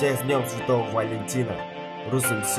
всех с Днем Святого Валентина. Рус МС.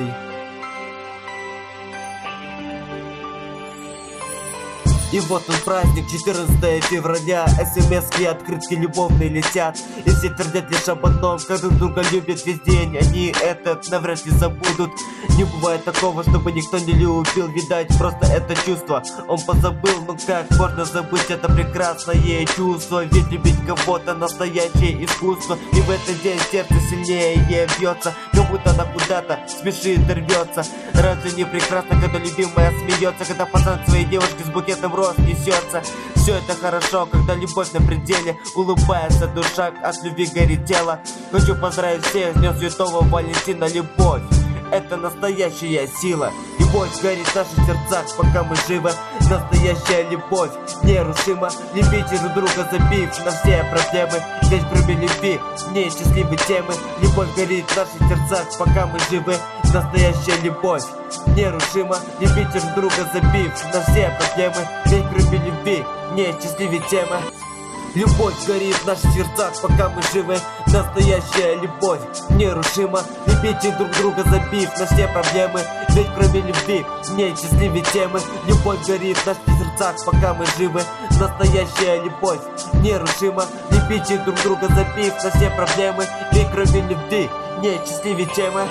И вот он праздник, 14 февраля. СМС-ки, открытки любовные летят, и все твердят лишь об одном: как друг друга любят весь день. Они этот навряд ли забудут. Не бывает такого, чтобы никто не любил. Видать, просто это чувство он позабыл. Но как можно забыть это прекрасное чувство? Ведь любить кого-то настоящее искусство. И в этот день сердце сильнее бьется, как будто она куда-то спешит, рвется. Разве не прекрасно, когда любимая смеется, когда пацан своей девушки с букетом роз несется? Все это хорошо, когда любовь на пределе, улыбается душа, от любви горит тело. Хочу поздравить всех с Днем Святого Валентина. Любовь — это настоящая сила. Любовь горит в наших сердцах, пока мы живы. Настоящая любовь нерушима. Любите друг друга, забив на все проблемы. Ведь кроме любви несчастливы темы. Любовь горит в наших сердцах, пока мы живы. Настоящая любовь нерушима. Любите друг друга, забив на все проблемы. Ведь кроме любви несчастливы темы. Любовь горит в наших сердцах, пока мы живы. Настоящая любовь нерушима. Любите друг друга, забив на все проблемы. Ведь кроме любви несчастливы темы. Любовь горит в наших сердцах, пока мы живы. Настоящая любовь нерушима. Любите друг друга, забив на все проблемы. Ведь кроме любви несчастливы темы.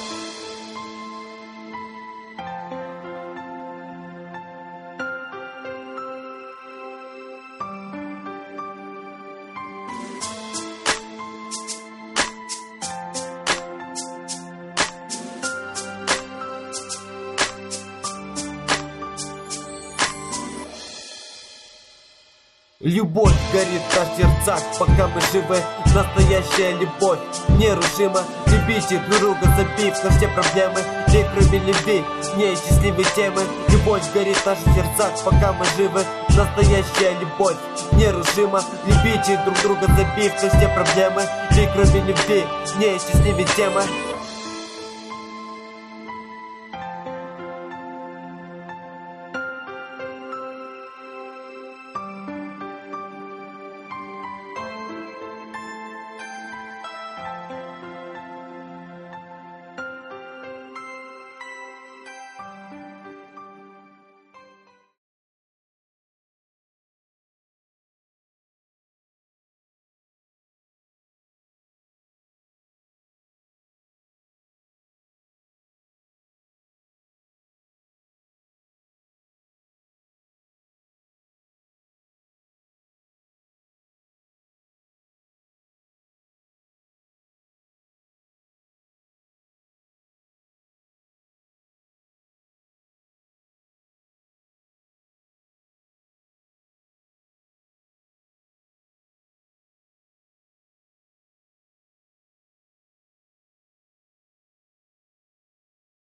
Любовь горит в наших сердцах, пока мы живы. Настоящая любовь нерушима. Любите друг друга, забив на все проблемы. Ведь кроме любви несчастливы темы. Любовь горит в наших сердцах, пока мы живы. Настоящая любовь нерушима. Любите друг друга, забив на все проблемы. Ведь кроме любви несчастливы темы.